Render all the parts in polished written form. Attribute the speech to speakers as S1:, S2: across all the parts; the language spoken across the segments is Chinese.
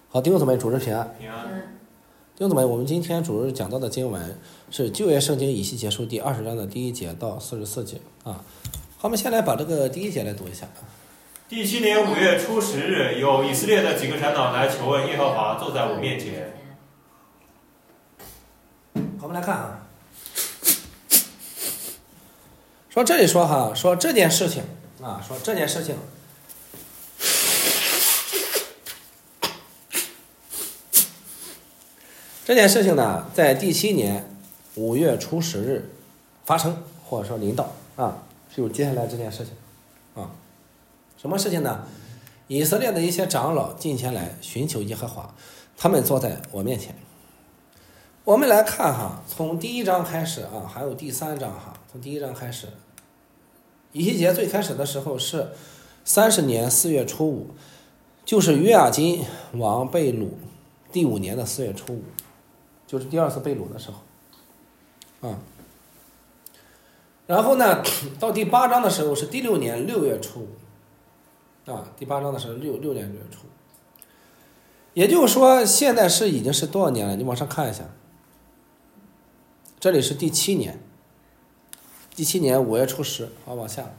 S1: 好，弟兄姊妹，主日平安。
S2: 平安。
S1: 弟兄姊妹，我们今天主日讲到的经文是旧约圣经以西结书第20章的第1节到44节啊。好，我们先来把这个第1节来读一下。
S2: 第7年5月初10日，有以色列的几个长老来求问耶和华，坐在我面前。
S1: 好，我们来看啊，说这里说哈，说这件事情啊，说这件事情。这件事情呢，在第7年5月初10日发生，或者说临到啊，就接下来这件事情啊，什么事情呢？以色列的一些长老进前来寻求耶和华，他们坐在我面前。我们来看哈，从第1章开始啊，还有第3章哈，从第1章开始，以西结最开始的时候是30年4月初5，就是约雅斤王被掳第5年的4月初5。就是第2次被掳的时候，啊，然后呢，到第8章的时候是第6年6月初5，啊，第8章的时候6年6月初5，也就是说现在已经是多少年了？你往上看一下，这里是第7年，第7年5月初10，好，往下。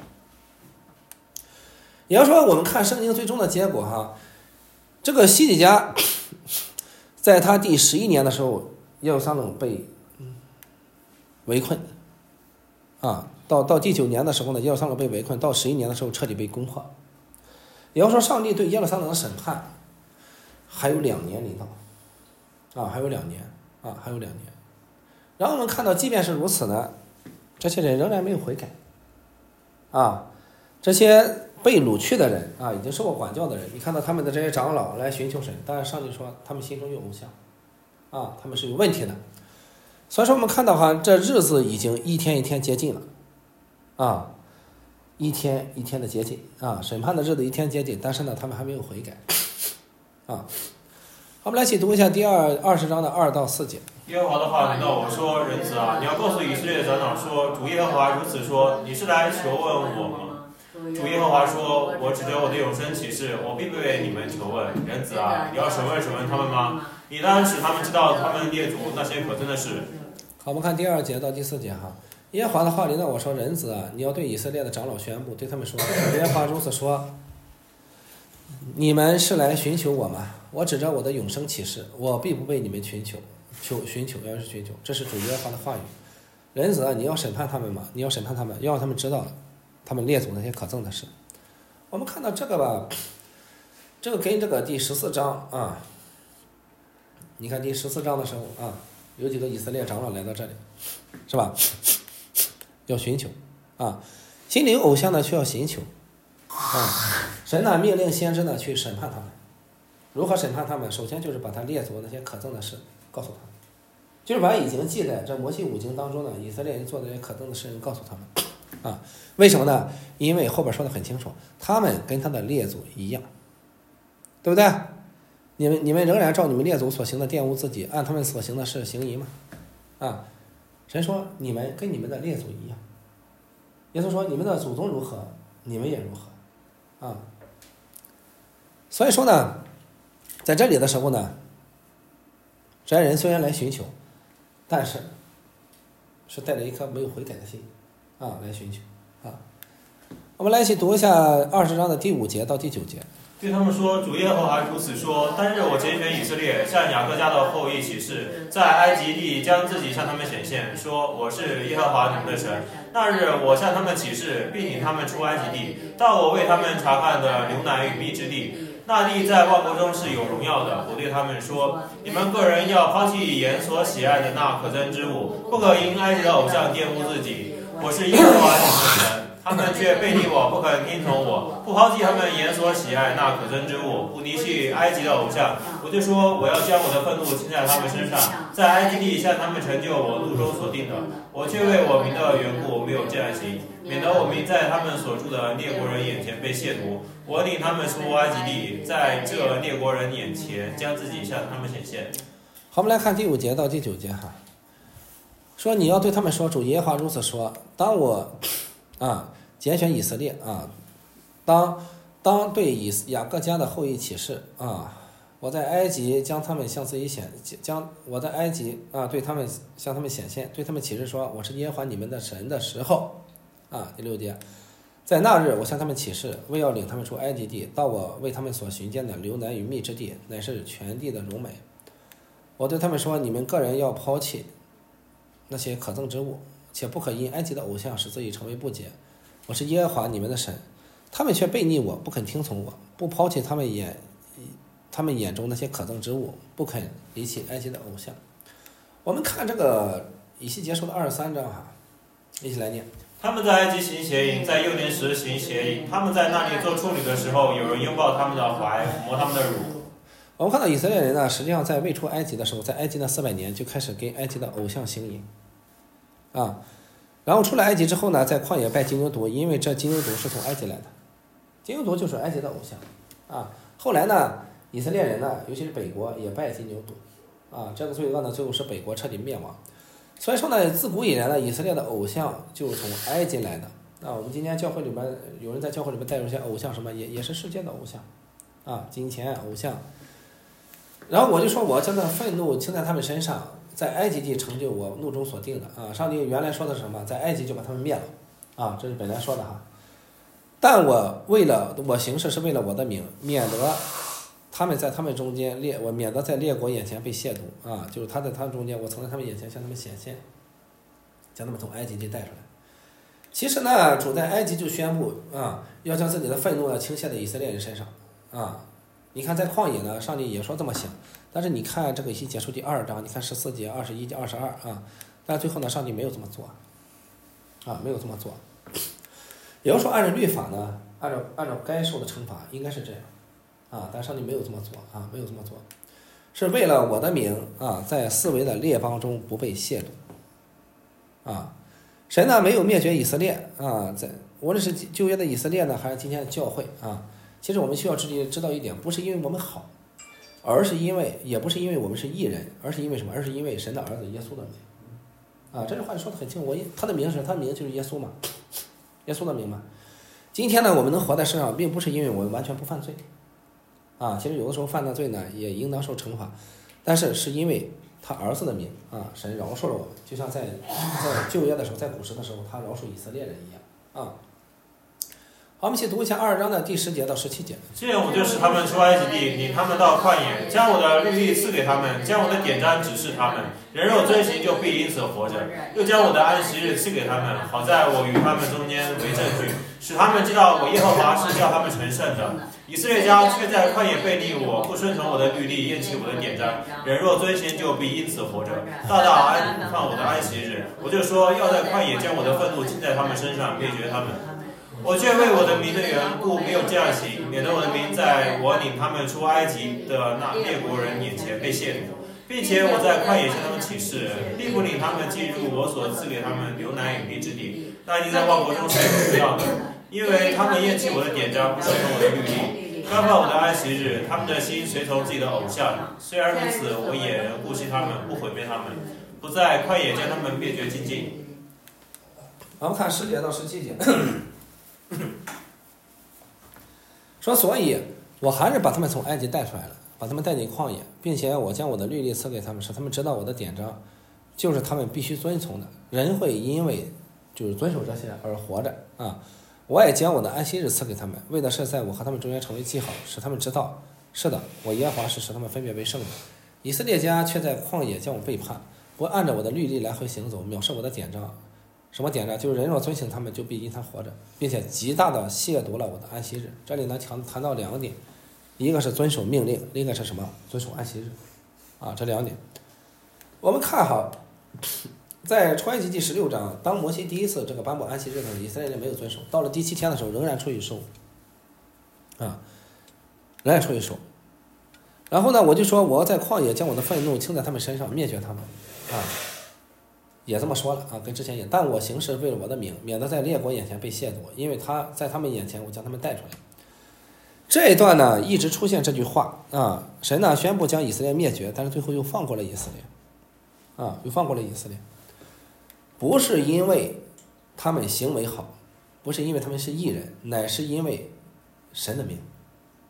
S1: 也就是说，我们看圣经最终的结果哈，这个西底家在他第11年的时候。耶路撒冷被围困，啊，到第9年的时候呢，耶路撒冷被围困，到11年的时候彻底被攻破。也就是说，上帝对耶路撒冷的审判还有2年临到，啊，还有2年，啊，还有2年。然后我们看到，即便是如此呢，这些人仍然没有悔改，啊，这些被掳去的人啊，已经受过管教的人，你看到他们的这些长老来寻求神，但是上帝说他们心中有偶像。啊，他们是有问题的，所以说我们看到哈，这日子已经一天一天接近了，啊，一天一天的接近啊，审判的日子一天接近，但是呢，他们还没有悔改，啊，好，我们来一起读一下第20章的2到4节。
S2: 耶和华的话临到我说：“人子啊，你要告诉以色列长老说，主耶和华如此说：你是来求问我吗？”主耶和华说：“我指着我的永生启示，我必不为你们求问。人子啊，你要审问他们吗？你当使他们知道他们列祖那些可憎的事。”
S1: 好，我们看第2节到第4节哈。耶和华的话临到我说：“人子啊，你要对以色列的长老宣布，对他们说，耶和华如此说：你们是来寻求我吗？我指着我的永生启示，我必不被你们寻求，这是主耶和华的话语。人子啊，你要审判他们吗？你要审判他们，要让他们知道他们列祖那些可憎的事。”我们看到这个吧，这个跟这个第14章啊，你看第14章的时候啊，有几个以色列长老来到这里，是吧？要寻求啊，心里有偶像呢，却要寻求啊。神呢命令先知呢去审判他们，如何审判他们？首先就是把他列祖那些可憎的事告诉他们，就是把已经记在这摩西五经当中呢，以色列人做的这些可憎的事告诉他们。啊，为什么呢？因为后边说的很清楚，他们跟他的列祖一样，对不对？你们仍然照你们列祖所行的玷污自己，按他们所行的事行仪吗？啊，神说你们跟你们的列祖一样，耶稣说你们的祖宗如何，你们也如何，啊。所以说呢，在这里的时候呢，这些人虽然来寻求，但是是带着一颗没有悔改的心。啊，来寻求啊！我们来一起读一下20章的第5节到第9节。
S2: 对他们说：“主耶和华如此说：当日我拣选以色列，向雅各家的后裔起誓，在埃及地将自己向他们显现，说我是耶和华你们的神。那日我向他们起誓，并领他们出埃及地，到我为他们查看的牛奶与蜜之地。那地在万国中是有荣耀的。我对他们说：你们个人要抛弃眼所喜爱的那可憎之物，不可因埃及的偶像玷污自己。我是耶和华你们的神。他们却背离我，不肯听从我，不抛弃他们眼所喜爱那可憎之物，不离弃埃及的偶像。我就说我要将我的愤怒倾在他们身上，在埃及地向他们成就我路中所定的。我却为我名的缘故没有这样行，免得我名在他们所住的列国人眼前被亵渎。我领他们出埃及地，在这列国人眼前将自己向他们显现。
S1: 好，我们来看第5节到第9节哈。说你要对他们说，主耶和华如此说：当我拣选以色列啊，当对雅各家的后裔起誓啊， 我在埃及将他们向自己我在埃及对他们向他们显现，对他们启示说我是耶和华你们的神的时候，第6节，在那日我向他们启示，为要领他们出埃及地，到我为他们所寻见的流奶与蜜之地，乃是全地的荣美。我对他们说，你们个人要抛弃那些可憎之物，且不可因埃及的偶像使自己成为不洁。我是耶和华你们的神。他们却背逆我，不肯听从我，不抛弃他们眼中那些可憎之物，不肯离弃埃及的偶像。我们看这个以西结书的23章一起来念。
S2: 他们在埃及行邪淫，在幼年时行邪淫。他们在那里做处女的时候，有人拥抱他们的怀，抚摸他们的乳。
S1: 我们看到以色列人呢，实际上在未出埃及的时候，在埃及的400年就开始跟埃及的偶像行淫然后出了埃及之后呢，在旷野拜金牛犊，因为这金牛犊是从埃及来的，金牛犊就是埃及的偶像后来呢，以色列人呢，尤其是北国也拜金牛犊这个罪恶呢，最后使北国彻底灭亡。所以说呢，自古以来呢，以色列的偶像就是从埃及来的我们今天教会里边有人在教会里面带入一些偶像，什么也是世界的偶像金钱偶像。然后我就说，我将这愤怒倾在他们身上，在埃及地成就我怒中所定的上帝原来说的是什么？在埃及就把他们灭了这是本来说的但我行事是为了我的名，免得他们在他们中间免得在列国眼前被亵渎就是他在他们中间，我曾在他们眼前向他们显现，将他们从埃及地带出来。其实呢，主在埃及就宣布要将自己的愤怒倾泻在以色列人身上你看在旷野呢，上帝也说这么想，但是你看这个以西结书第2章，你看14节、21节、22但最后呢，上帝没有这么做没有这么做。也就是说，按照律法呢，按照该受的惩罚应该是这样但上帝没有这么做没有这么做，是为了我的名在四围的列邦中不被亵渎神呢没有灭绝以色列在无论是旧约的以色列呢，还是今天的教会其实我们需要知道一点，不是因为我们好，也不是因为我们是义人，而是因为什么？而是因为神的儿子耶稣的名这句话说得很清楚，他的名就是耶稣嘛，耶稣的名嘛。今天呢，我们能活在世上，并不是因为我们完全不犯罪其实有的时候犯了罪呢，也应当受惩罚，但是是因为他儿子的名神饶恕了我们，就像在旧约的时候，在古时的时候，他饶恕以色列人一样好，我们一起读一下2章的第10节到17节。
S2: 这样我就使他们出埃及地，领他们到旷野，将我的律例赐给他们，将我的典章指示他们。人若遵行，就必因此活着。又将我的安息日赐给他们，好在我与他们中间为证据，使他们知道我耶和华是叫他们成圣的。以色列家却在旷野背逆我，不顺从我的律例，厌弃我的典章。人若遵行，就必因此活着。到放我的安息日，我就说要在旷野将我的愤怒倾在他们身上，灭绝他们。我却为我的名的缘故没有这样行，免得我的名在我领他们出埃及的那列国人眼前被亵渎，并且我在旷野向他们起誓，必不领他们进入我所赐给他们流奶与蜜之地，那地在万国中谁不知道的？因为他们厌弃我的典章，不顺从我的律例，干犯我的安息日，他们的心随从自己的偶像。虽然如此，我也仍顾惜他们，不毁灭他们，不在旷野将他们灭绝尽尽。
S1: 我们看10节到17节。说，所以我还是把他们从埃及带出来了，把他们带进旷野，并且我将我的律例赐给他们，使他们知道我的典章就是他们必须遵从的。人会因为就是遵守这些而活着我也将我的安息日赐给他们，为的是在我和他们中间成为记号，使他们知道，是的，我耶和华是使他们分别为圣的。以色列家却在旷野将我背叛，不按照我的律例来回行走，藐视我的典章。什么典章？就是人若遵行他们，就必因他活着，并且极大的亵渎了我的安息日。这里呢谈到2点，一个是遵守命令，另一个是什么？遵守安息日这2点。我们看在出埃及记16章，当摩西第一次颁布安息日的时候，以色列人没有遵守，到了第7天的时候仍然出于手仍然出于手。然后呢，我就说我要在旷野将我的愤怒倾在他们身上，灭绝他们也这么说了跟之前也，但我行事为了我的名，免得在列国眼前被亵渎，因为在他们眼前我将他们带出来。这一段呢一直出现这句话神呢宣布将以色列灭绝，但是最后又放过了以色列又放过了以色列，不是因为他们行为好，不是因为他们是义人，乃是因为神的名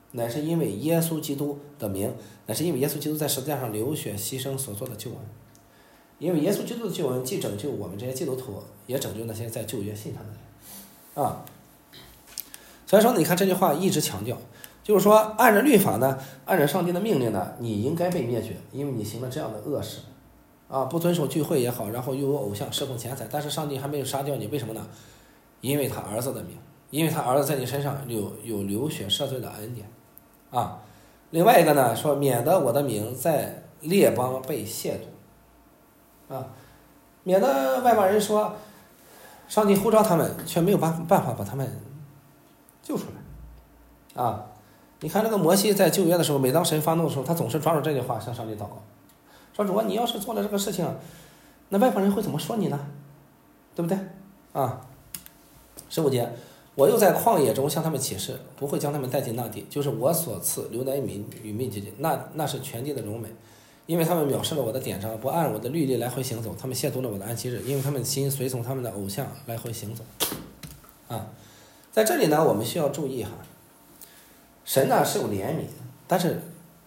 S1: 乃是因为耶稣基督的名，乃是因为耶稣基督在十字架上流血牺牲所做的救恩。因为耶稣基督的救恩既拯救我们这些基督徒，也拯救那些在旧约信他的人啊。所以说你看这句话一直强调，就是说按照律法呢，按照上帝的命令呢，你应该被灭绝，因为你行了这样的恶事啊，不遵守聚会也好，然后又有偶像侍奉钱财，但是上帝还没有杀掉你，为什么呢？因为他儿子的名，因为他儿子在你身上有流血赦罪的恩典啊。另外一个呢，说免得我的名在列邦被亵渎啊，免得外邦人说上帝呼召他们，却没有办法把他们救出来啊。你看这个摩西在旧约的时候，每当神发怒的时候，他总是抓住这句话向上帝祷告，说主啊，你要是做了这个事情，那外邦人会怎么说你呢？对不对啊？15节，我又在旷野中向他们起誓，不会将他们带进那地，就是我所赐流奶与蜜之地，那是全地的荣美。因为他们藐视了我的典章，不按我的律例来回行走，他们亵渎了我的安息日，因为他们心随从他们的偶像来回行走啊。在这里呢，我们需要注意哈，神呢是有怜悯，但是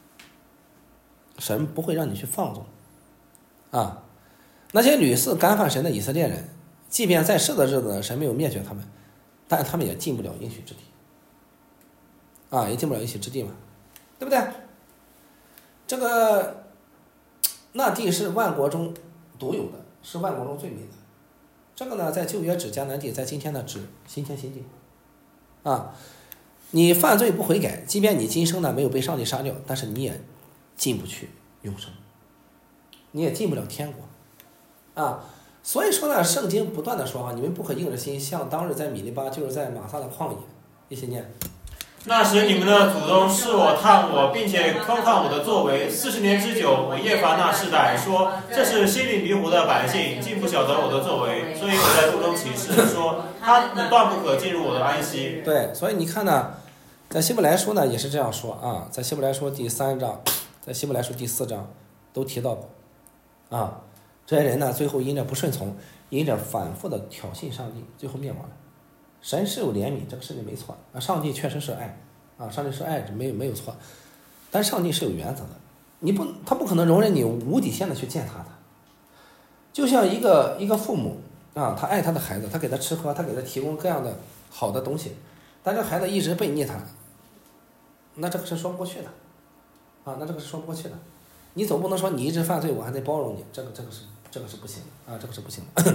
S1: 神不会让你去放纵啊。那些屡次干犯神的以色列人，即便在世的日子神没有灭绝他们，但他们也进不了应许之地啊，也进不了应许之地嘛，对不对？这个那地是万国中独有的，是万国中最美的。这个呢，在旧约指迦南地，在今天呢指新天新地啊。你犯罪不悔改，即便你今生呢没有被上帝杀掉，但是你也进不去永生，你也进不了天国啊。所以说呢，圣经不断的说啊，你们不可硬着心，像当日在米利巴，就是在玛撒的旷野。一起念。
S2: 那时你们的祖宗试我探我，并且观看我的作为，40年之久，我耶罚那世代说，这是心里迷糊的百姓，竟不晓得我的作为，所以我在肚中起誓说，他们断不可进入我的安息。
S1: 对，所以你看呢，在希伯来书呢也是这样说啊，在希伯来书第3章，在希伯来书第4章都提到过啊，这些人呢最后因着不顺从，因着反复的挑衅上帝，最后灭亡了。神是有怜悯，这个事情没错啊，上帝确实是爱啊，上帝是爱，没有错，但上帝是有原则的，他不可能容忍你无底线的去践踏他。就像一个父母啊，他爱他的孩子，他给他吃喝，他给他提供各样的好的东西，但这孩子一直背逆他，那这个是说不过去的啊，那这个是说不过去的。你总不能说你一直犯罪，我还得包容你，这个是不行的啊，这个是不行的。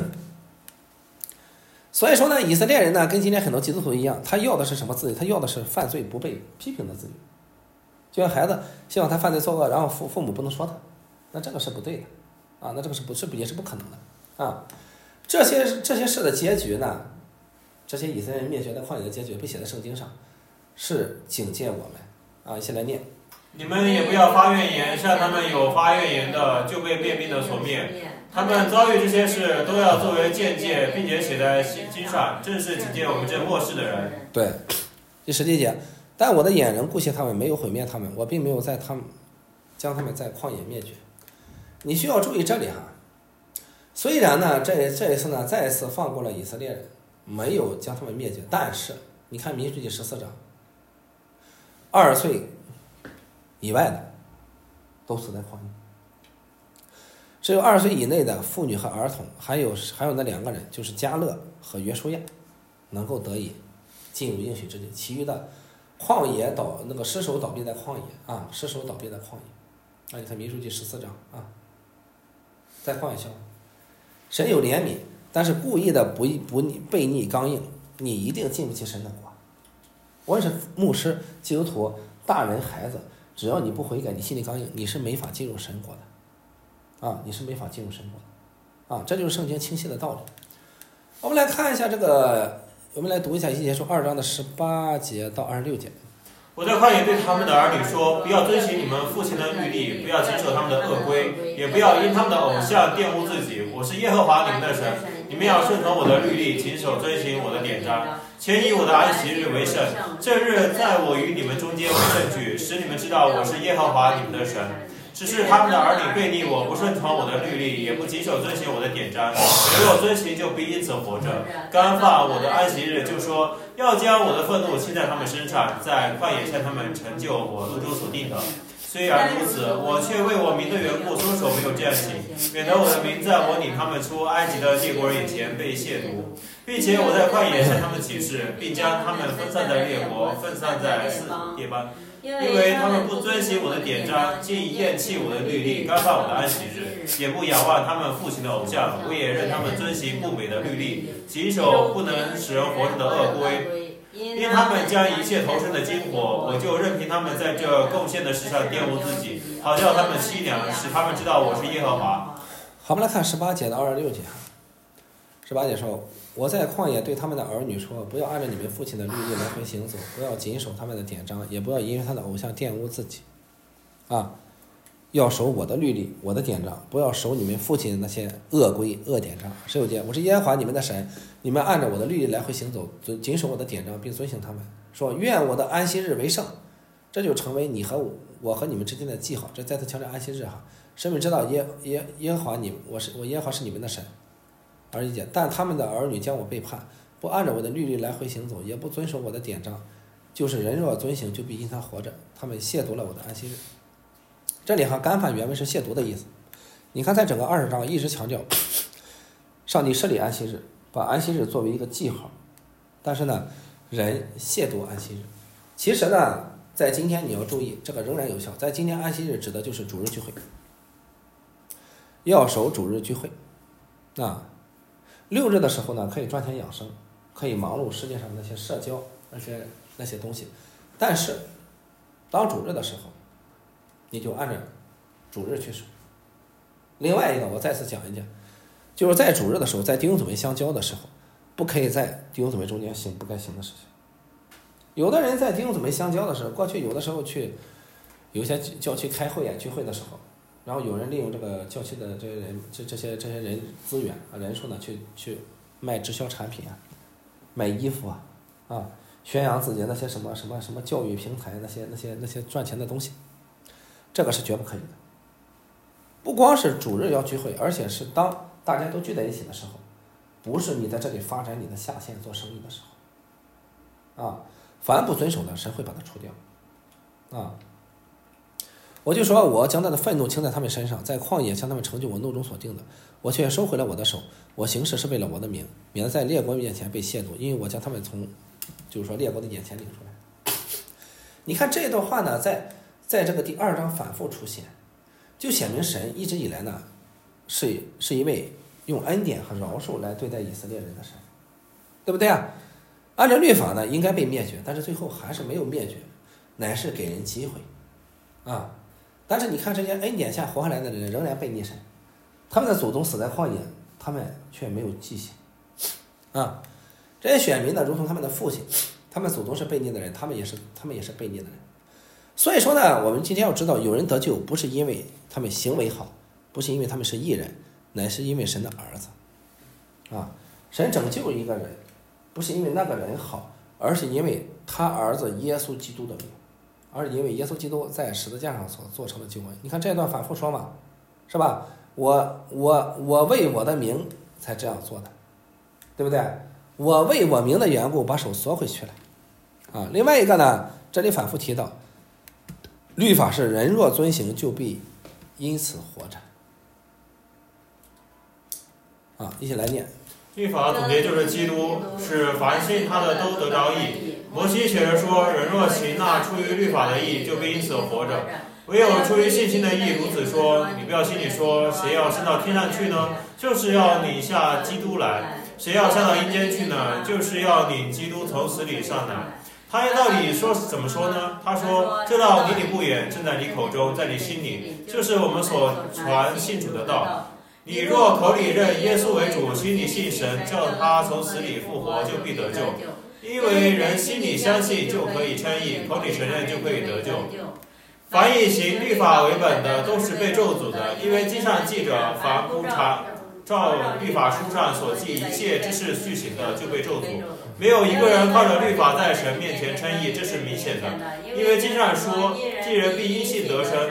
S1: 所以说呢，以色列人呢跟今天很多基督徒一样，他要的是什么自由？他要的是犯罪不被批评的自由。就像孩子希望他犯罪作恶，然后父母不能说他，那这个是不对的啊，那这个也是不可能的啊。这些事的结局呢，这些以色列人灭绝的旷野的结局被写在圣经上，是警戒我们啊。一起来念。
S2: 你们也不要发怨言，像他们有发怨言的，就被便秘的所灭。他们遭遇这些事，都要作为见解，并且写在经上，正是警戒我们这末世的人。
S1: 对，第17节，但我的眼仍顾惜他们，没有毁灭他们，我并没有将他们在旷野灭绝。你需要注意这里哈，虽然呢这一次呢再一次放过了以色列人，没有将他们灭绝，但是你看民数记14章，20岁以外的都死在旷野，只有20岁以内的妇女和儿童，还有那2个人，就是迦勒和约书亚，能够得以进入应许之地，其余的旷野尸首倒闭在旷野啊，尸首倒闭在旷野啊。你看民数记14章啊，在旷野消亡。神有怜悯，但是故意的不悖逆刚硬，你一定进不去神的国。无论是牧师、基督徒、大人、孩子，只要你不悔改，你心里刚硬，你是没法进入神国的啊，你是没法进入神国的啊，这就是圣经清晰的道理。我们来看一下我们来读一下以西结书2章的18节到26节。
S2: 我在旷野对他们的儿女说，不要遵循你们父亲的律例，不要谨守他们的恶规，也不要因他们的偶像玷污自己。我是耶和华你们的神，你们要顺从我的律例，谨守遵行我的典章，且以我的安息日为圣。这日在我与你们中间为证据，使你们知道我是耶和华你们的神。 只是他们的儿女背逆我，不顺从我的律例，也不谨守遵行我的典章。人若遵行，就必因此活着。干犯我的安息日，就说要将我的愤怒倾在他们身上，在旷野向他们成就我路中所定的。虽然如此，我却为我名的缘故遵守没有践行，免得我的名在我领他们出埃及的列国人眼前被亵渎，并且我在旷野向他们起誓，并将他们分散在列国，分散在四列邦，因为他们不遵行我的典章，竟厌弃我的律例，干犯我的安息日，也不仰望他们父亲的偶像，我也任他们遵行不美的律例，谨守不能使人活着的恶规。因他们将一切投身的金火，我就任凭他们在这贡献的事上玷污自己，好叫他们凄凉，使他们知道我是耶和华。
S1: 好，我们来看18节到26节。18节说：“我在旷野对他们的儿女说，不要按照你们父亲的律例来回行走，不要谨守他们的典章，也不要因为他的偶像玷污自己。要守我的律例，我的典章，不要守你们父亲那些恶规、恶典章。16节，我是耶和华你们的神，你们按照我的律例来回行走，谨守我的典章，并遵行他们。说愿我的安息日为圣，这就成为你和我和你们之间的记号。这再次强调安息日哈，神们知道耶和华我耶和华是你们的神。21节，但他们的儿女将我背叛，不按照我的律例来回行走，也不遵守我的典章，就是人若遵行，就必因他活着。他们亵渎了我的安息日。这里干犯原文是亵渎的意思。你看，在整个20章一直强调，上帝设立安息日，把安息日作为一个记号，但是呢，人亵渎安息日。其实呢，在今天你要注意，这个仍然有效。在今天安息日指的就是主日聚会，要守主日聚会。6日的时候呢，可以赚钱养生，可以忙碌世界上那些社交那些东西，但是当主日的时候，你就按照主日去守。另外一个，我再次讲一讲，就是在主日的时候，在弟兄姊妹相交的时候，不可以在弟兄姊妹中间行不该行的事情。有的人在弟兄姊妹相交的时候，过去有的时候去有些教区开会聚会的时候，然后有人利用这个教区的这些人这些人资源人数呢，去卖直销产品卖衣服宣扬自己那些什么教育平台那些赚钱的东西。这个是绝不可以的。不光是主日要聚会，而且是当大家都聚在一起的时候，不是你在这里发展你的下线做生意的时候凡不遵守的，神会把它除掉我就说，我将他的愤怒倾在他们身上，在旷野向他们成就我怒中所定的，我却收回了我的手，我行事是为了我的名，免得在列国面前被亵渎，因为我将他们从就是说列国的眼前领出来。你看这段话呢，在这个第2章反复出现，就显明神一直以来呢是一位用恩典和饶恕来对待以色列人的神，对不对按照律法呢应该被灭绝，但是最后还是没有灭绝，乃是给人机会但是你看这些恩典下活下来的人仍然背逆神，他们的祖宗死在旷野，他们却没有记性这些选民呢如同他们的父亲，他们祖宗是背逆的人，他们也是背逆的人。所以说呢，我们今天要知道，有人得救不是因为他们行为好，不是因为他们是义人，乃是因为神的儿子神拯救一个人，不是因为那个人好，而是因为他儿子耶稣基督的名，而是因为耶稣基督在十字架上所做成的救恩。你看这段反复说嘛，是吧？我为我的名才这样做的，对不对？我为我名的缘故把手缩回去了另外一个呢，这里反复提到，律法是人若遵行，就必因此活着一起来念。
S2: 律法总结就是基督，是凡信他的都得着义。摩西写着说，人若行那出于律法的义，就必因此活着。唯有出于信心的义，如此说，你不要心里说，谁要升到天上去呢？就是要领下基督来。谁要下到阴间去呢？就是要领基督从死里上来。他到底怎么说呢？他说，这道离你不远，正在你口中，在你心里，就是我们所传信主的道。你若口里认耶稣为主，心里信神，叫他从死里复活，就必得救。因为人心里相信就可以称义，口里承认就可以得救。凡以行律法为本的，都是被咒诅的，因为经上记着，凡不照律法书上所记一切之事去行的，就被咒诅。没有一个人靠着律法在神面前称义，这是明显的。因为经上说，既人必因信得生。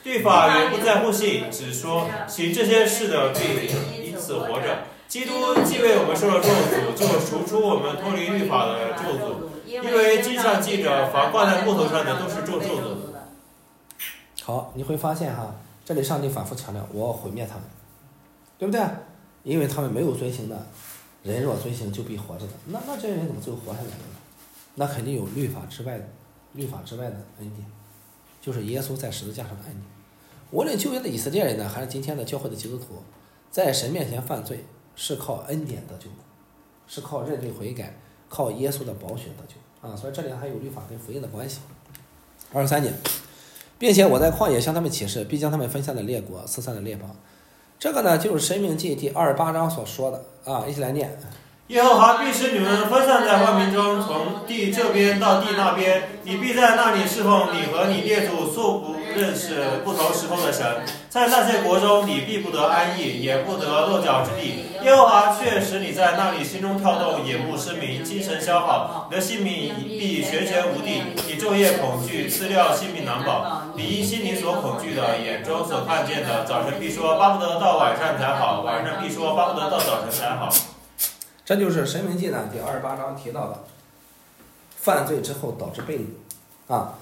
S2: 律法原不在乎信，只说行这些事的必因此活着。基督既为我们受了咒诅，就赎出我们脱离律法的咒诅，因为经上记着，凡挂在木头上的都是咒诅的。
S1: 好，你会发现哈，这里上帝反复强调，我要毁灭他们，对不对？因为他们没有遵行的，人若遵行就必活着的。那这些人怎么最后活下来了呢？那肯定有律法之外的恩典，就是耶稣在十字架上的恩典。无论旧约的以色列人呢，还是今天的教会的基督徒，在神面前犯罪是靠恩典得救，是靠认罪悔改，靠耶稣的宝血得救啊！所以这里还有律法跟福音的关系。23节，并且我在旷野向他们起誓，必将他们分散的列国，四散的列邦。这个呢，就是申命记第28章所说的啊，一起来念。
S2: 耶和华必使你们分散在万民中，从地这边到地那边，你必在那里侍奉你和你列祖素不认识不同时候的神。在那些国中，你必不得安逸，也不得落脚之地。耶和华却使你在那里心中跳动，眼目失明，精神消耗，你的性命必悬悬无地。你昼夜恐惧，思料性命难保。你因心里所恐惧的，眼中所看见的，早晨必说巴不得到晚上才好，晚上必说巴不得到早晨才好。
S1: 这就是申命记呢第28章提到的，犯罪之后导致被掳啊，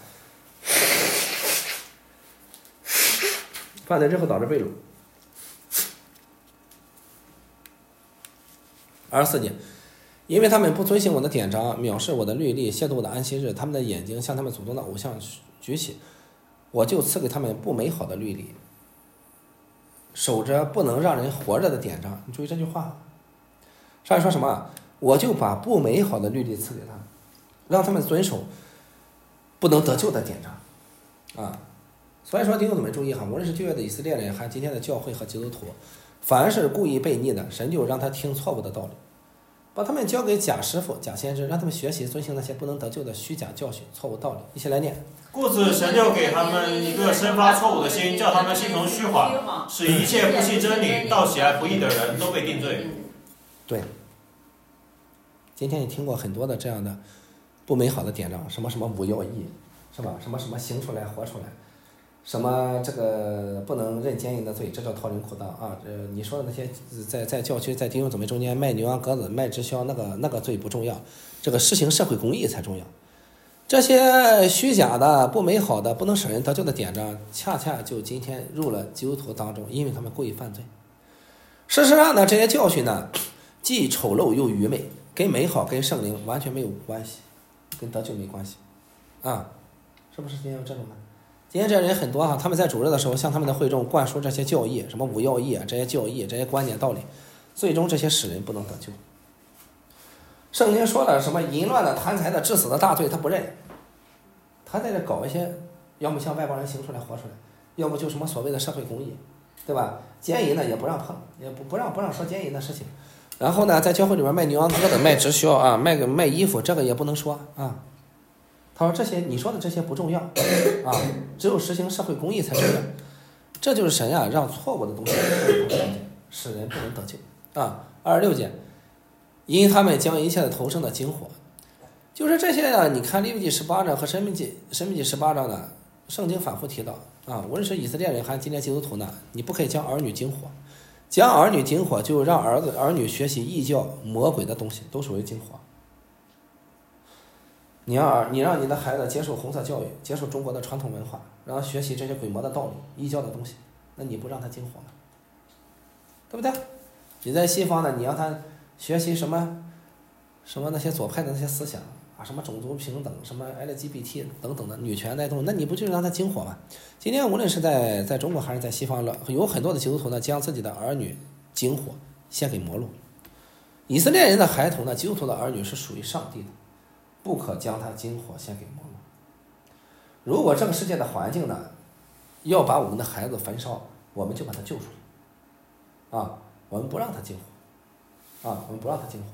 S1: 犯罪之后导致被掳。24节，因为他们不遵行我的典章，藐视我的律例，亵渎我的安息日，他们的眼睛向他们祖宗的偶像举起，我就赐给他们不美好的律例，守着不能让人活着的典章。你注意这句话，上面说什么？我就把不美好的律例赐给他们，让他们遵守不能得救的典章啊。所以说弟兄姊妹注意哈，无论是旧约的以色列人，还是今天的教会和基督徒，凡是故意悖逆的，神就让他听错误的道理，把他们交给假师傅、假先知，让他们学习遵行那些不能得救的虚假教训、错误道理。一起来念。
S2: 故此，神就给他们一个生发错误的心，叫他们心存虚谎，使一切不信真理、倒喜爱不义的人都被定罪。
S1: 对，今天你听过很多的这样的不美好的典章，什么什么无要义，是吧？什么什么行出来活出来，什么这个不能认奸淫的罪，这叫套人裤裆啊！你说的那些在教区在弟兄姊妹中间卖牛羊鸽子、卖直销，那个罪不重要，这个实行社会公义才重要。这些虚假的、不美好的、不能使人得救的典章，恰恰就今天入了基督徒当中，因为他们故意犯罪。事实上呢，这些教训呢，既丑陋又愚昧，跟美好跟圣灵完全没有关系，跟得救没关系啊！是不是今天有这种的？今天这人很多哈，他们在主日的时候向他们的会众灌输这些教义，什么五要义啊，这些教义、这些观点道理，最终这些使人不能得救。圣经说了什么淫乱的、贪财的、致死的大罪，他不认，他在这搞一些，要么向外邦人行出来活出来，要么就什么所谓的社会公义，对吧？奸淫呢也不让碰，也不让说奸淫的事情。然后呢，在教会里面卖牛羊鸽子、卖直销啊，卖衣服，这个也不能说啊。他说这些你说的这些不重要啊，只有实行社会公义才重要。这就是神啊，让错误的东西使人不能得救啊。26节，因他们将一切的投生的经火，就是这些呢。你看利未记18章和申命记18章呢，圣经反复提到啊，无论是以色列人还是今天基督徒呢，你不可以将儿女经火，将儿女经火就让儿女学习异教魔鬼的东西，都属于经火。你让你的孩子接受红色教育，接受中国的传统文化，让他学习这些鬼魔的道理、异教的东西，那你不让他经火吗？对不对？你在西方呢，你让他学习什么那些左派的那些思想啊，什么种族平等，什么 LGBT 等等的女权带动，那你不就让他经火吗？今天无论是在中国还是在西方了，有很多的基督徒呢，将自己的儿女经火献给魔路。以色列人的孩童呢，基督徒的儿女是属于上帝的，不可将他经火献给魔路。如果这个世界的环境呢，要把我们的孩子焚烧，我们就把他救出来啊，我们不让他经火啊，我们不让他经火。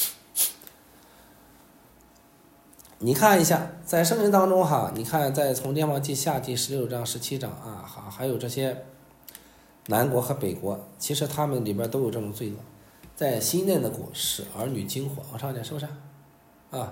S1: 你看一下，在圣经当中哈，你看在从列王记下第16章、17章啊，还有这些南国和北国，其实他们里边都有这种罪恶。在西嫩的谷使儿女经火，往上点是不是啊？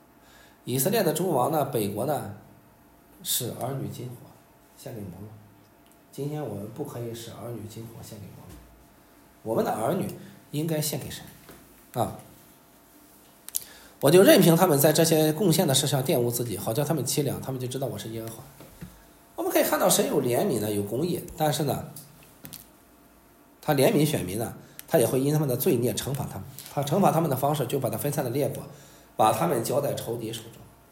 S1: 以色列的诸王呢，北国呢，使儿女经火献给魔路今天我们不可以使儿女金火献给我们，我们的儿女应该献给神啊！我就任凭他们在这些贡献的事上玷污自己，好叫他们凄凉，他们就知道我是耶和华。我们可以看到神有怜悯呢，有公义，但是呢，他怜悯选民呢，他也会因他们的罪孽惩罚他们。他惩罚他们的方式，就把他分散的列国，把他们交在仇敌手中。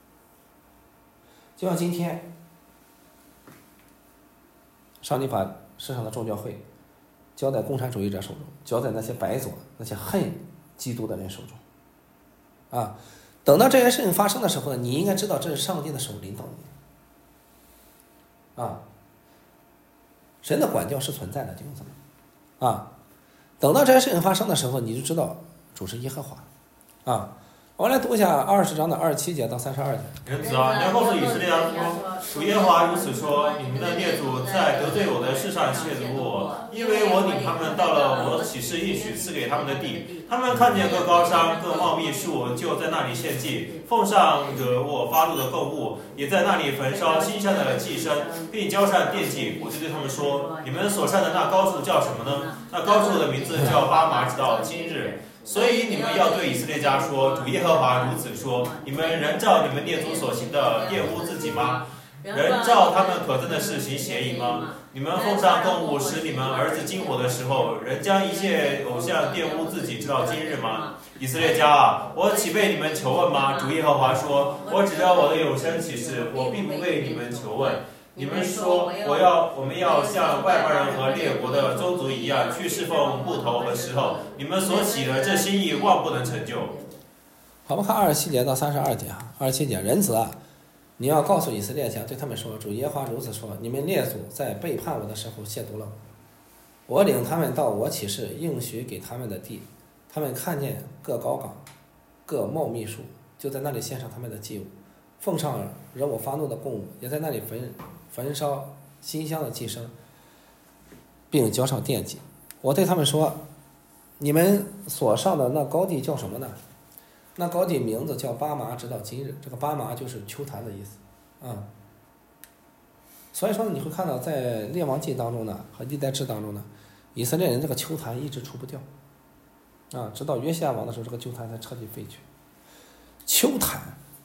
S1: 就像今天，上帝把世上的众教会交在共产主义者手中，交在那些白左、那些恨基督的人手中。啊，等到这些事情发生的时候呢，你应该知道这是上帝的手领导你。啊，神的管教是存在的，弟兄姊妹。啊，等到这些事情发生的时候，你就知道主是耶和华。啊，我来读一下20章的27节到32节。
S2: 人子啊，你要告诉以色列家说，主耶和华如此说：你们的列祖在得罪我的事上亵渎我，因为我领他们到了我启示应许赐给他们的地，他们看见各高山、各茂密树，就在那里献祭，奉上惹我发怒的供物，也在那里焚烧馨香的祭牲，并交上奠祭。我就对他们说：你们所上的那高处叫什么呢？那高处的名字叫巴马，直到今日。所以你们要对以色列家说，主耶和华如此说：你们仍照你们列祖所行的玷污自己吗？仍照他们可憎的事行邪淫吗？你们奉上供物使你们儿子惊火的时候，仍将一切偶像玷污自己，直到今日吗？以色列家啊，我岂被你们求问吗？主耶和华说：我指着我的永生启示，我并不为你们求问。你们说我们要像外邦人和列国的宗族一样去侍奉木头和石头，你们所起的这心意万不能成就。
S1: 好，我们看27节到32节啊。27节，人子啊，你要告诉以色列家，对他们说，主耶和华如此说：你们列祖在背叛我的时候亵渎了我，我领他们到我启示应许给他们的地，他们看见各高岗、各茂密树，就在那里献上他们的祭物，奉上惹我发怒的供物，也在那里焚烧馨香的祭牲，并交上奠祭。我对他们说，你们所上的那高地叫什么呢？那高地名字叫巴麻，直到今日。这个巴麻就是秋坛的意思啊。所以说你会看到在列王记当中呢和历代志当中呢，以色列人这个秋坛一直除不掉啊，直到约西亚王的时候，这个秋坛才彻底废去。秋坛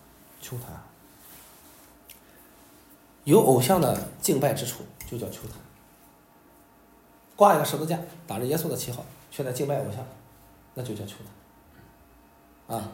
S1: 有偶像的敬拜之处就叫秋坛，挂一个十字架，打着耶稣的旗号，却在敬拜偶像，那就叫秋坛啊。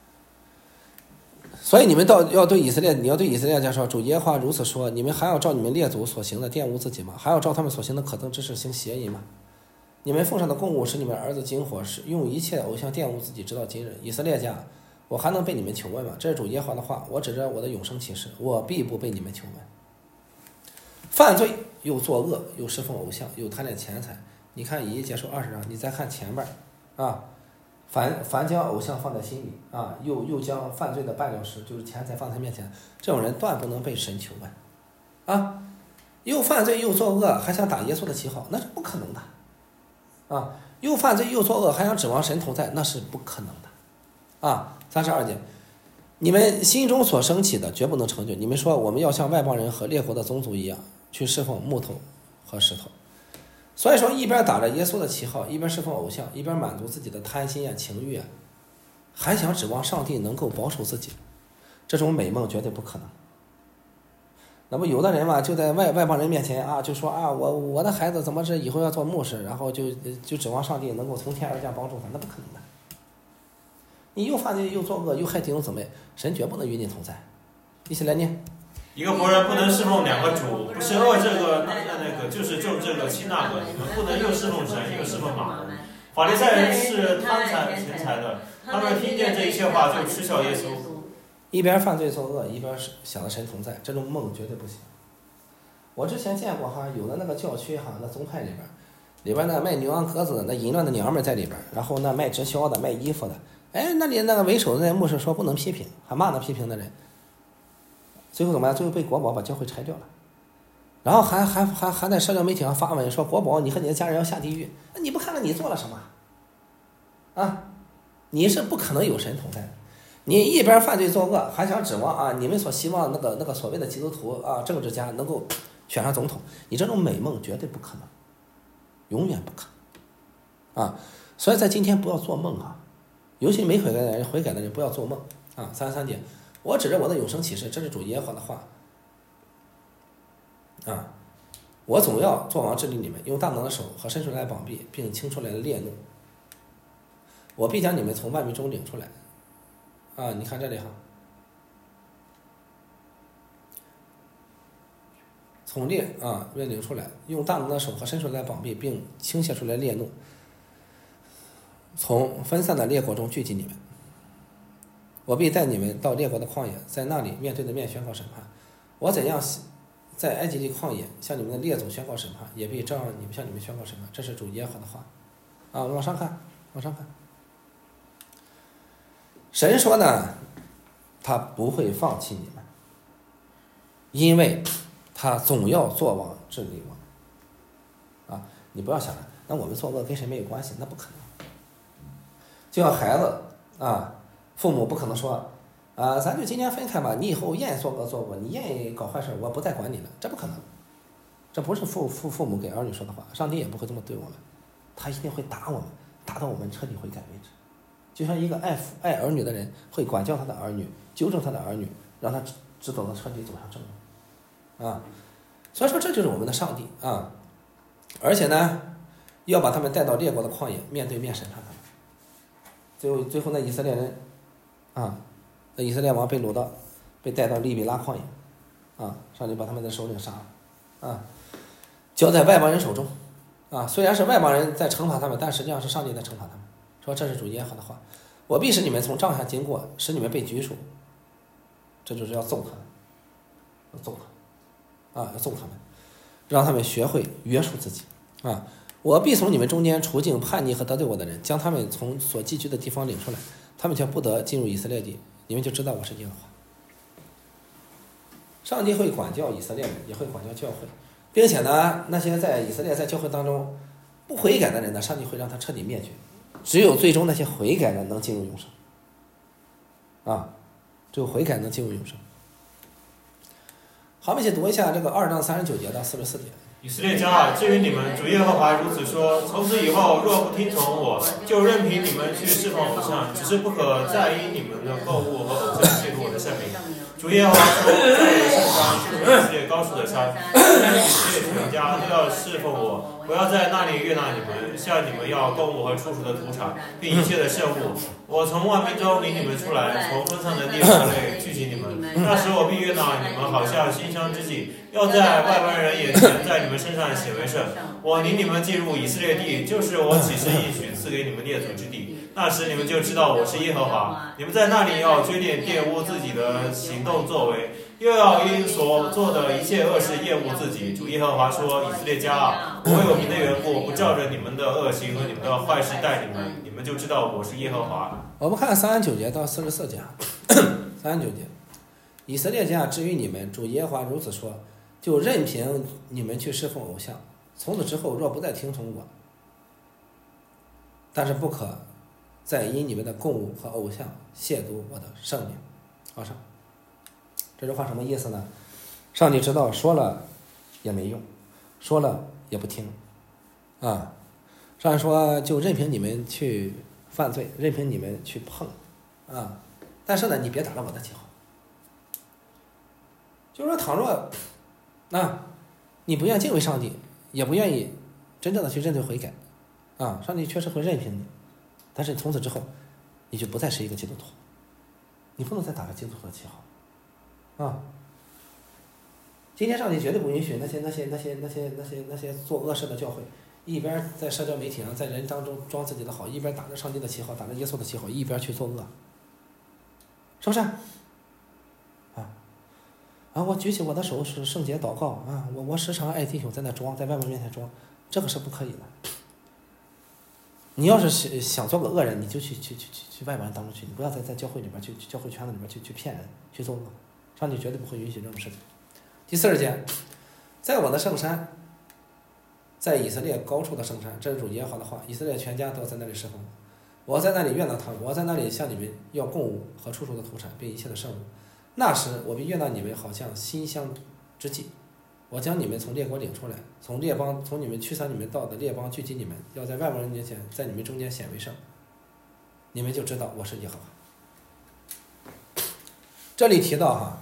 S1: 所以你们要对以色列家说，主耶和华如此说：你们还要照你们列祖所行的玷污自己吗？还要照他们所行的可憎之事行邪淫吗？你们奉上的供物使你们儿子惊火，是用一切偶像玷污自己，直到今日。以色列家，我还能被你们求问吗？这是主耶和华的话，我指着我的永生启示，我必不被你们求问。犯罪又作恶，又侍奉偶像，又贪恋钱财。你看以1结束20章，你再看前边啊，凡将偶像放在心里啊，又将犯罪的绊脚石，就是钱财放在他面前，这种人断不能被神求问啊。又犯罪又作恶，还想打耶稣的旗号，那是不可能的啊。又犯罪又作恶，还想指望神同在，那是不可能的啊。32节，你们心中所升起的绝不能成就。你们说我们要像外邦人和列国的宗族一样去侍奉木头和石头，所以说一边打着耶稣的旗号，一边侍奉偶像，一边满足自己的贪心啊情欲啊，还想指望上帝能够保守自己，这种美梦绝对不可能。那么有的人嘛，就在外邦人面前啊，就说啊，我的孩子怎么是以后要做牧师，然后就指望上帝能够从天而降帮助他，那不可能的。你又犯罪又作恶又害弟兄姊妹，神绝不能与你同在。一起来念。
S2: 一个国人不能侍奉两个主，不是恶这个那个，就是重这个轻那个。你们不能又侍奉神又侍奉马门。法利赛人是贪财钱财的，他们听见这一切话就嗤笑耶稣。
S1: 一边犯罪作恶，一边想着神同在，这种梦绝对不行。我之前见过哈，有的那个教区哈，那宗派里边那卖牛羊鸽子的，那淫乱的娘们在里边，然后那卖直销的、卖衣服的，哎，那里那个为首的那牧师说不能批评，还骂那批评的人。最后怎么样？最后被国宝把教会拆掉了，然后还在社交媒体上发文说国宝你和你的家人要下地狱，你不看看你做了什么啊？你是不可能有神同在的。你一边犯罪作恶，还想指望啊你们所希望那个所谓的基督徒啊政治家能够选上总统，你这种美梦绝对不可能，永远不可能啊！所以在今天不要做梦啊，尤其没悔改的人不要做梦啊！33节，我指着我的永生启示，这是主耶和华的话啊！我总要作王治理你们，用大能的手和伸出来的膀臂，并倾出来的烈怒，我必将你们从万民中领出来啊！你看这里哈。从列啊领出来，用大能的手和伸出来的膀臂，并倾泻出来烈怒，从分散的列国中聚集你们。我必带你们到列国的旷野，在那里面对着面宣告审判。我怎样在埃及地旷野向你们的列祖宣告审判，也必照样向你们宣告审判。这是主耶和华的话啊！往上看，往上看。神说呢，他不会放弃你们，因为他总要做王治理我啊！你不要想了，那我们作恶跟谁没有关系？那不可能。就像孩子啊，父母不可能说啊，咱就今天分开吧，你以后愿意做恶做过，你愿意搞坏事，我不再管你了，这不可能。这不是父母给儿女说的话，上帝也不会这么对我们，他一定会打我们，打到我们彻底悔改为止。就像一个爱儿女的人会管教他的儿女，纠正他的儿女，让他直走到彻底走向正路啊！所以说这就是我们的上帝啊！而且呢，要把他们带到列国的旷野，面对面审判他们。最后那以色列人啊，那以色列王被带到利比拉旷野啊，上帝把他们的首领杀了啊，交在外邦人手中啊。虽然是外邦人在惩罚他们，但实际上是上帝在惩罚他们。说这是主耶和华的话，我必使你们从帐下经过，使你们被举数。这就是要揍他们，要揍他们啊，要揍他们，让他们学会约束自己啊！我必从你们中间除尽叛逆和得罪我的人，将他们从所寄居的地方领出来，他们却不得进入以色列地，你们就知道我是耶和华。上帝会管教以色列人，也会管教教会，并且呢，那些在以色列在教会当中不悔改的人呢，上帝会让他彻底灭绝，只有最终那些悔改的能进入永生啊！只有悔改能进入永生。好，我们一起读一下这个2章39节到44节。
S2: 以色列家啊，至于你们，主耶和华如此说：从此以后，若不听从我，就任凭你们去侍奉偶像，只是不可再因你们的购物和偶像亵渎我的圣名。主耶和华说：在圣山是以色列高处的山，以色列全家都要侍奉我，不要在那里悦纳你们，向你们要供物和出熟的土产，并一切的圣物。我从万民中领你们出来，从分散的列国内聚集你们。那时我必悦纳你们，好像馨香之祭，要在外邦人眼前在你们身上显为圣。我领你们进入以色列地，就是我起誓应许赐给你们列祖之地。那时你们就知道我是耶和华。你们在那里要追念玷污自己的行动作为，又要因所做的一切恶事厌恶自己。主耶和华说：以色列家啊，我为我名的缘故，不照着你们的恶行和你们的坏事待你们，你们就知道我是耶和华。
S1: 我们看39节到44节，39节，以色列家，至于你们，主耶和华如此说，就任凭你们去侍奉偶像，从此之后若不再听从我，但是不可再因你们的供物和偶像亵渎我的圣名。往上，这句话什么意思呢？上帝知道说了也没用，说了也不听啊。上帝说就任凭你们去犯罪，任凭你们去碰啊，但是呢，你别打了我的旗号。就是说，倘若你不愿敬畏上帝，也不愿意真正的去认罪悔改啊，上帝确实会任凭你，但是从此之后，你就不再是一个基督徒，你不能再打着基督徒的旗号啊。今天上帝绝对不允许那些做恶事的教会，一边在社交媒体上在人当中装自己的好，一边打着上帝的旗号，打着耶稣的旗号，一边去作恶，是不是？我举起我的手是圣洁祷告啊！我时常爱弟兄在那装，在外面面前装，这个是不可以的。你要是想做个恶人，你就去外邦人当中去，你不要在教会里边去教会圈子里边去骗人，去做恶，上帝绝对不会允许这种事情。第40节，在我的圣山，在以色列高处的圣山，这是主耶和华的话，以色列全家都在那里侍奉我，在那里悦纳他们，我在那里向你们要供物和出熟的土产，并一切的圣物。那时我必悦纳你们，好像馨香之祭我将你们从列国领出来，从列邦，从你们驱散你们到的列邦聚集你们，要在万国人面前，在你们中间显为圣，你们就知道我是耶和华。这里提到哈，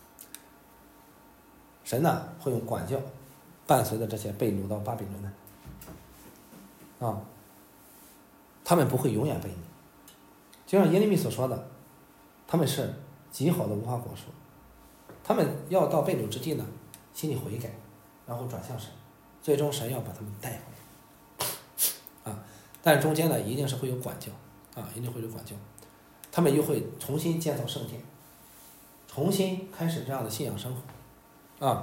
S1: 神呢会用管教伴随着这些被掳到巴比伦的他们不会永远背你，就像耶利米所说的，他们是极好的无花果树，他们要到被掳之地呢，心里悔改，然后转向神，最终神要把他们带回来但是中间呢一定是会有管教一定会有管教，他们又会重新建造圣殿，重新开始这样的信仰生活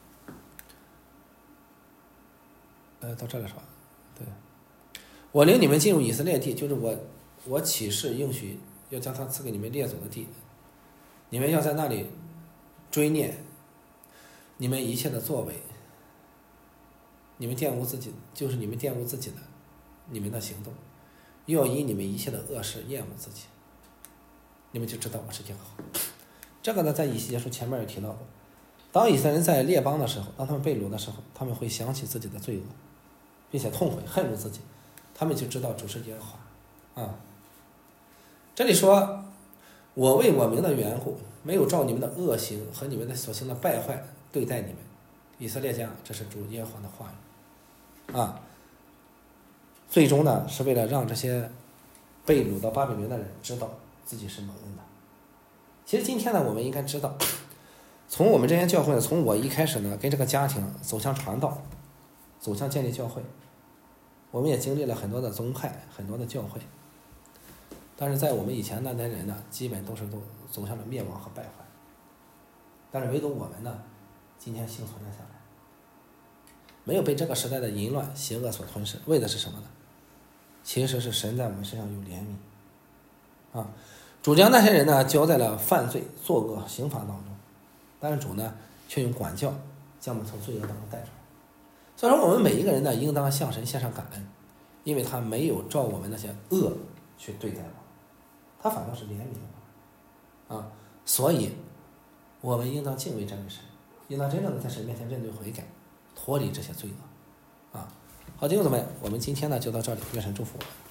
S1: 到这里说，对，我领你们进入以色列地，就是我起誓应许要将它赐给你们列祖的地，你们要在那里追念你们一切的作为，你们玷污自己，就是你们玷污自己的你们的行动，又要以你们一切的恶事厌恶自己，你们就知道我是耶和华。这个呢，在以西结书前面也提到过，当以色列人在列邦的时候，当他们被掳的时候，他们会想起自己的罪恶，并且痛悔恨恶自己，他们就知道主是耶和华这里说，我为我名的缘故，没有照你们的恶行和你们的所行的败坏对待你们，以色列家，这是主耶和华的话语最终呢，是为了让这些被掳到巴比伦的人知道自己是蒙恩的。其实今天呢，我们应该知道，从我们这些教会呢，从我一开始呢，跟这个家庭走向传道，走向建立教会，我们也经历了很多的宗派，很多的教会，但是在我们以前那代人呢，基本都走向了灭亡和败坏，但是唯独我们呢，今天幸存了下来，没有被这个时代的淫乱邪恶所吞噬，为的是什么呢？其实是神在我们身上有怜悯主将那些人呢交在了犯罪作恶刑罚当中，但是主呢却用管教将我们从罪恶当中带出来。所以说我们每一个人呢应当向神献上感恩，因为他没有照我们那些恶去对待我们，他反倒是怜悯我们所以我们应当敬畏这位神，应当真正的在神面前认罪悔改，脱离这些罪恶好，弟兄姊妹，我们今天呢就到这里，愿神祝福我们。